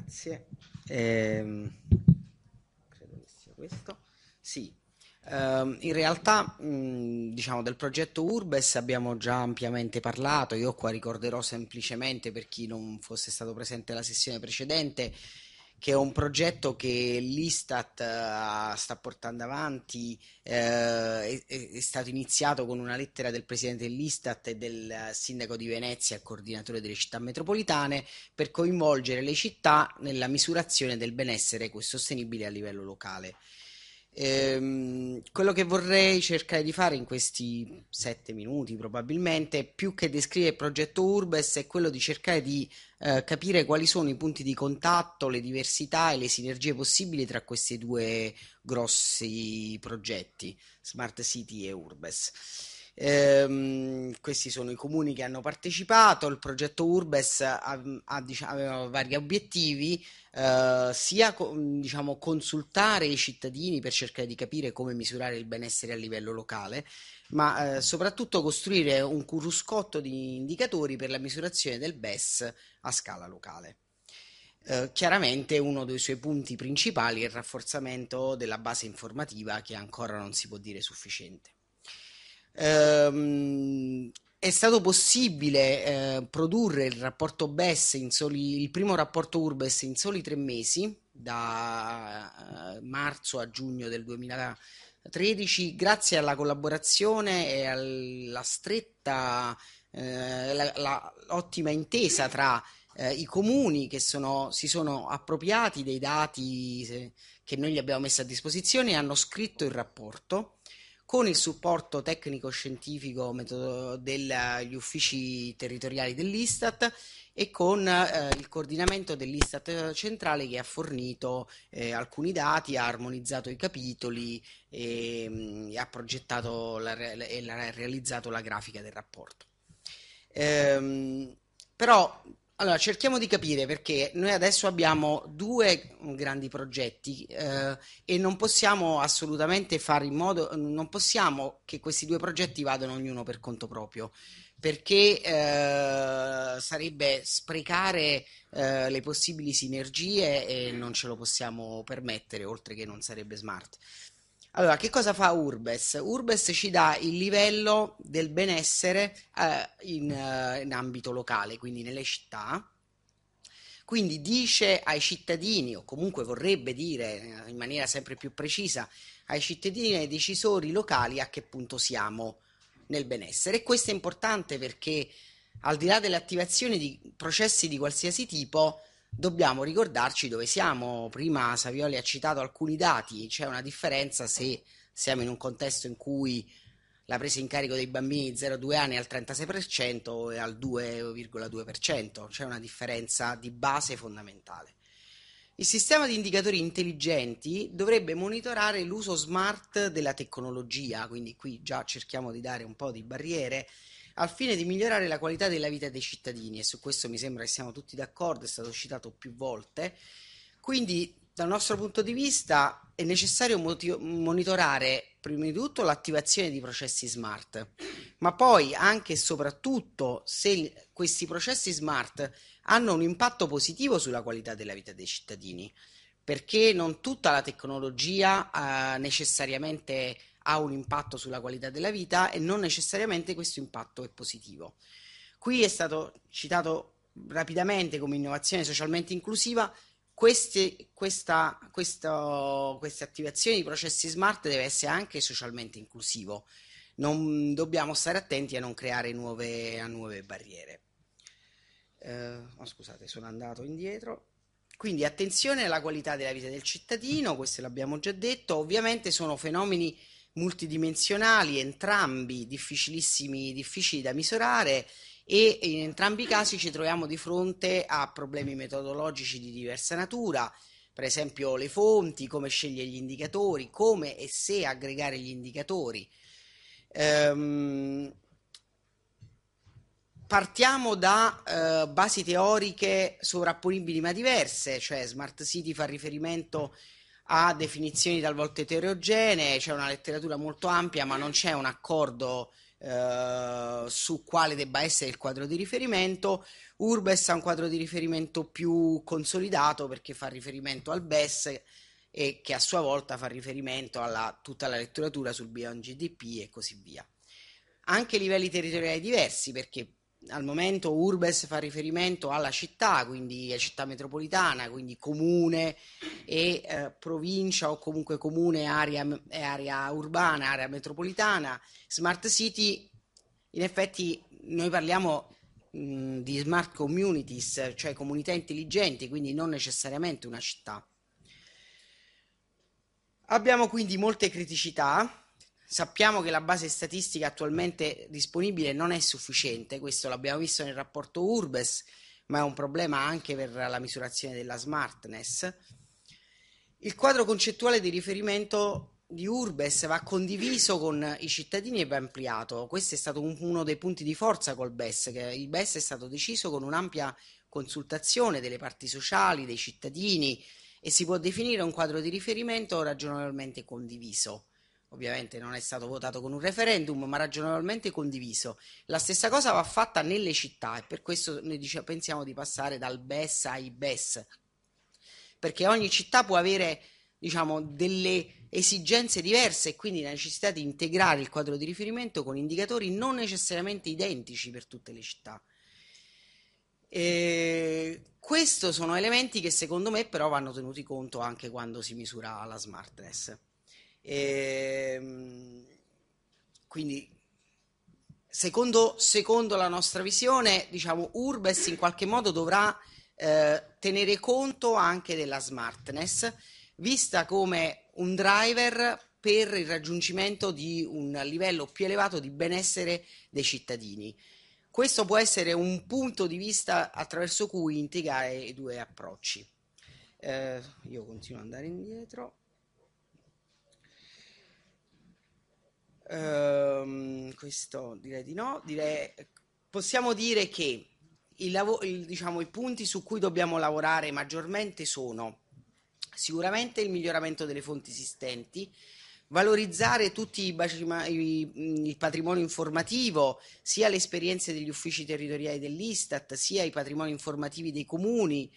Grazie. Ehm, Credo che sia questo. Sì. In realtà, diciamo, del progetto Urbes abbiamo già ampiamente parlato. Io qua ricorderò semplicemente per chi non fosse stato presente alla sessione precedente che è un progetto che l'Istat sta portando avanti, è stato iniziato con una lettera del presidente dell'Istat e del sindaco di Venezia, coordinatore delle città metropolitane, per coinvolgere le città nella misurazione del benessere ecosostenibile a livello locale. Quello che vorrei cercare di fare in questi 7 minuti, probabilmente, più che descrivere il progetto Urbes, è quello di cercare di capire quali sono i punti di contatto, le diversità e le sinergie possibili tra questi due grossi progetti, Smart City e Urbes. Questi sono i comuni che hanno partecipato. Il progetto Urbes aveva vari obiettivi, sia diciamo, consultare i cittadini per cercare di capire come misurare il benessere a livello locale, ma soprattutto costruire un cruscotto di indicatori per la misurazione del BES a scala locale. Chiaramente uno dei suoi punti principali è il rafforzamento della base informativa che ancora non si può dire sufficiente. È stato possibile produrre il rapporto BES il primo rapporto Urbes in soli 3 mesi, da marzo a giugno del 2013, grazie alla collaborazione e alla stretta, ottima intesa tra i comuni che si sono appropriati dei dati che noi gli abbiamo messo a disposizione e hanno scritto il rapporto con il supporto tecnico-scientifico degli uffici territoriali dell'Istat e con il coordinamento dell'Istat centrale che ha fornito alcuni dati, ha armonizzato i capitoli e ha progettato e ha realizzato la grafica del rapporto. Però allora cerchiamo di capire perché noi adesso abbiamo due grandi progetti e non possiamo assolutamente fare in modo, non possiamo che questi due progetti vadano ognuno per conto proprio, perché sarebbe sprecare le possibili sinergie e non ce lo possiamo permettere, oltre che non sarebbe smart. Allora, che cosa fa Urbes? Urbes ci dà il livello del benessere in ambito locale, quindi nelle città. Quindi dice ai cittadini, o comunque vorrebbe dire in maniera sempre più precisa, ai cittadini e ai decisori locali a che punto siamo nel benessere. E questo è importante perché al di là delle attivazioni di processi di qualsiasi tipo, dobbiamo ricordarci dove siamo. Prima Savioli ha citato alcuni dati, c'è una differenza se siamo in un contesto in cui la presa in carico dei bambini di 0-2 anni è al 36% e al 2,2%, c'è una differenza di base fondamentale. Il sistema di indicatori intelligenti dovrebbe monitorare l'uso smart della tecnologia, quindi qui già cerchiamo di dare un po' di barriere al fine di migliorare la qualità della vita dei cittadini e su questo mi sembra che siamo tutti d'accordo, è stato citato più volte. Quindi dal nostro punto di vista è necessario monitorare prima di tutto l'attivazione di processi smart, ma poi anche e soprattutto se questi processi smart hanno un impatto positivo sulla qualità della vita dei cittadini, perché non tutta la tecnologia necessariamente ha un impatto sulla qualità della vita e non necessariamente questo impatto è positivo. Qui è stato citato rapidamente come innovazione socialmente inclusiva. Queste attivazioni di processi smart deve essere anche socialmente inclusivo. Non dobbiamo stare attenti a non creare nuove barriere. Scusate, sono andato indietro. Quindi attenzione alla qualità della vita del cittadino, questo l'abbiamo già detto. Ovviamente sono fenomeni multidimensionali, entrambi difficili da misurare e in entrambi i casi ci troviamo di fronte a problemi metodologici di diversa natura, per esempio le fonti, come scegliere gli indicatori, come e se aggregare gli indicatori. Partiamo da basi teoriche sovrapponibili ma diverse, cioè Smart City fa riferimento a definizioni talvolta eterogenee, c'è una letteratura molto ampia ma non c'è un accordo su quale debba essere il quadro di riferimento. Urbes ha un quadro di riferimento più consolidato perché fa riferimento al BES e che a sua volta fa riferimento a tutta la letteratura sul Beyond GDP e così via. Anche livelli territoriali diversi perché al momento Urbes fa riferimento alla città, quindi a città metropolitana, quindi comune e provincia o comunque comune, area urbana, area metropolitana. Smart City, in effetti noi parliamo di smart communities, cioè comunità intelligenti, quindi non necessariamente una città. Abbiamo quindi molte criticità. Sappiamo che la base statistica attualmente disponibile non è sufficiente, questo l'abbiamo visto nel rapporto Urbes, ma è un problema anche per la misurazione della smartness. Il quadro concettuale di riferimento di Urbes va condiviso con i cittadini e va ampliato. Questo è stato uno dei punti di forza col BES, che il BES è stato deciso con un'ampia consultazione delle parti sociali, dei cittadini e si può definire un quadro di riferimento ragionevolmente condiviso. Ovviamente non è stato votato con un referendum, ma ragionevolmente condiviso. La stessa cosa va fatta nelle città e per questo noi pensiamo di passare dal BES ai BES, perché ogni città può avere, diciamo, delle esigenze diverse e quindi la necessità di integrare il quadro di riferimento con indicatori non necessariamente identici per tutte le città. Questi sono elementi che secondo me però vanno tenuti conto anche quando si misura la smartness. Quindi secondo la nostra visione, diciamo, Urbes in qualche modo dovrà tenere conto anche della smartness, vista come un driver per il raggiungimento di un livello più elevato di benessere dei cittadini. Questo può essere un punto di vista attraverso cui integrare i due approcci. Io continuo ad andare indietro. Questo direi di no. Possiamo dire che diciamo, i punti su cui dobbiamo lavorare maggiormente sono sicuramente il miglioramento delle fonti esistenti, valorizzare tutti il patrimonio informativo, sia le esperienze degli uffici territoriali dell'Istat, sia i patrimoni informativi dei comuni,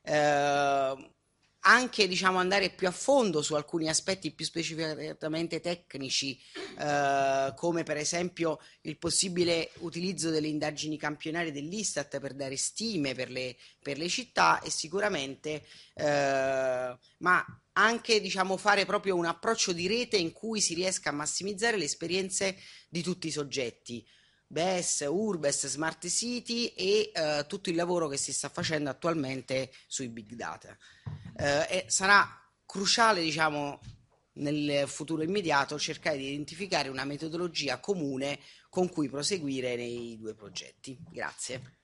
anche diciamo, andare più a fondo su alcuni aspetti più specificatamente tecnici, come per esempio il possibile utilizzo delle indagini campionarie dell'Istat per dare stime per le città e sicuramente, ma anche diciamo, fare proprio un approccio di rete in cui si riesca a massimizzare le esperienze di tutti i soggetti. BES, Urbes, Smart City e tutto il lavoro che si sta facendo attualmente sui big data. E sarà cruciale, diciamo, nel futuro immediato cercare di identificare una metodologia comune con cui proseguire nei due progetti. Grazie.